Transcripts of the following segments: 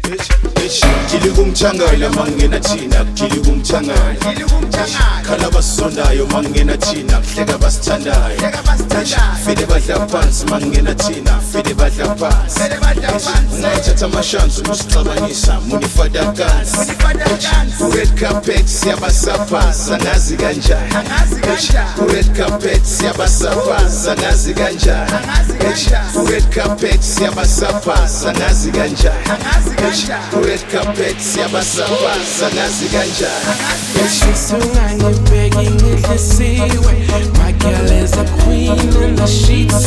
Kili kumchangala mangena thina, kili kumchangala khala basondayo mangena thina, hleka basithandayo fide badla phansi mangena thina, fide badla phansi ungathatha amashansi usixabanisa munifada kansi ku-red carpet siyabasaphaza ngazi kanjani ku-red carpet siyabasaphaza ngazi kanjani ku-red carpet siyabasaphaza ngazi kanjani ku-red carpet siyabasaphaza ngazi kanjani Ungangibheki ngihlisiwe. My girl is a queen in the sheets.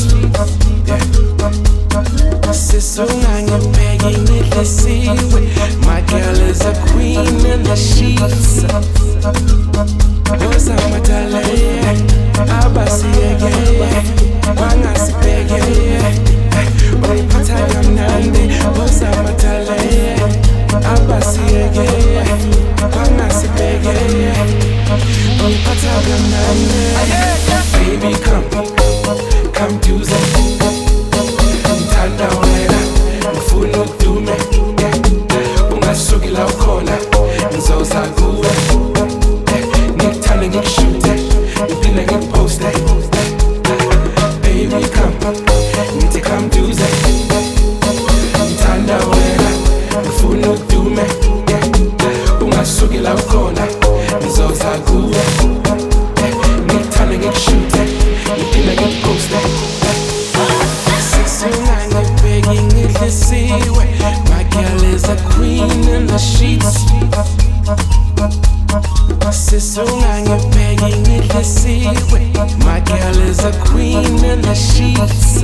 Sis ungangibheki ngihlisiwe. My girl is a queen in the sheets. Osamatale abasiyeke wangasibheke uyiphatha kamnandi. Osamatale abasiyeke wangasibheke uyiphatha kamnandi. Baby come tuze ngithanda wena ngifuna udume ungasuki la ukhona ngizoza kuwe ngikuthande ngikushute ngiphinde ngikuposte. Baby ngithi come tuze ngithanda wena ngifuna udume ungasuki la ukhona ngizoza kuwe ngikuthande ngikushute ngiphinde ngikuposte. Ungangibheki ngihlisiwe. My girl is a queen in the sheets. Sis ungangibheki ngihlisiwe. My girl is a queen in the sheets.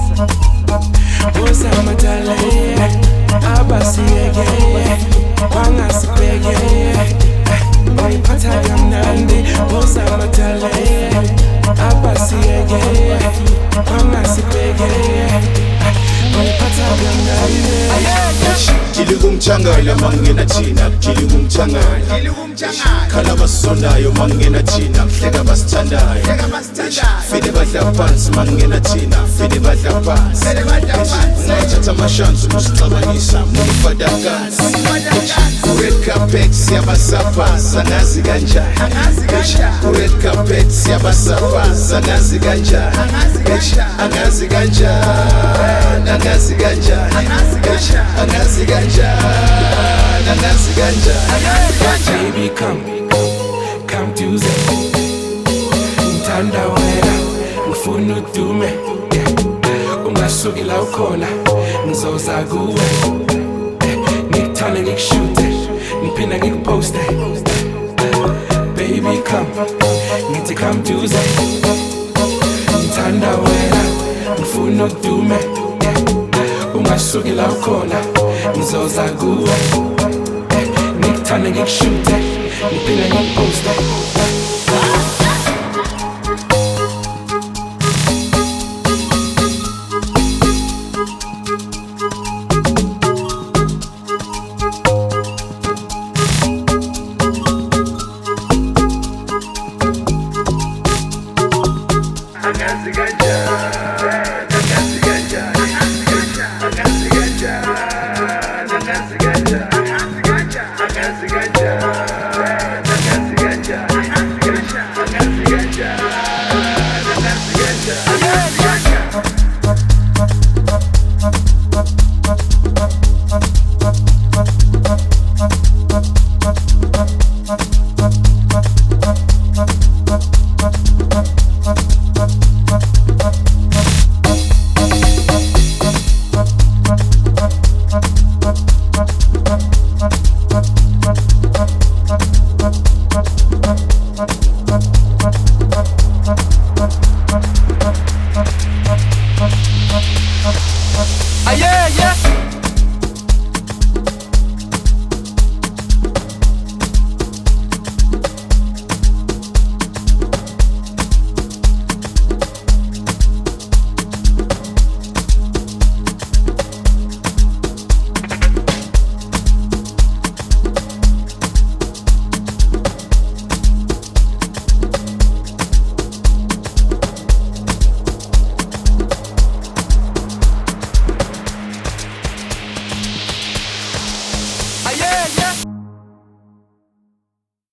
Osamatale abasiyeke wangasibheke uyiphatha kamnandi. Osamatale abasiyeke wangasibheke uyiphatha kamnandi. Kili kumchangala mangena thina, kili kumchangala khala basondayo mangena thina, hleka basithandayo fide badla phansi mangena thina, fide badla phansi ungathatha amashansi usixabanisa munifada kansi ku-red carpet siyabasaphaza ngazi kanjani ku-red carpet siyabasaphaza ngazi kanjani angazi kanjani angazi kanjani angazi kanjani angazi kanjani. Baby come tuze ngithanda wena ngifuna udume ungasuki la ukhona ngizoza kuwe ngikuthande ngikushute ngiphinde ngikuposte. Baby ngithi come tuze ngithanda wena ngifuna udume ungasuki la ukhona ngizoza kuwe ngikuthande ngikushute ngiphinde ngikuposte. Yeah.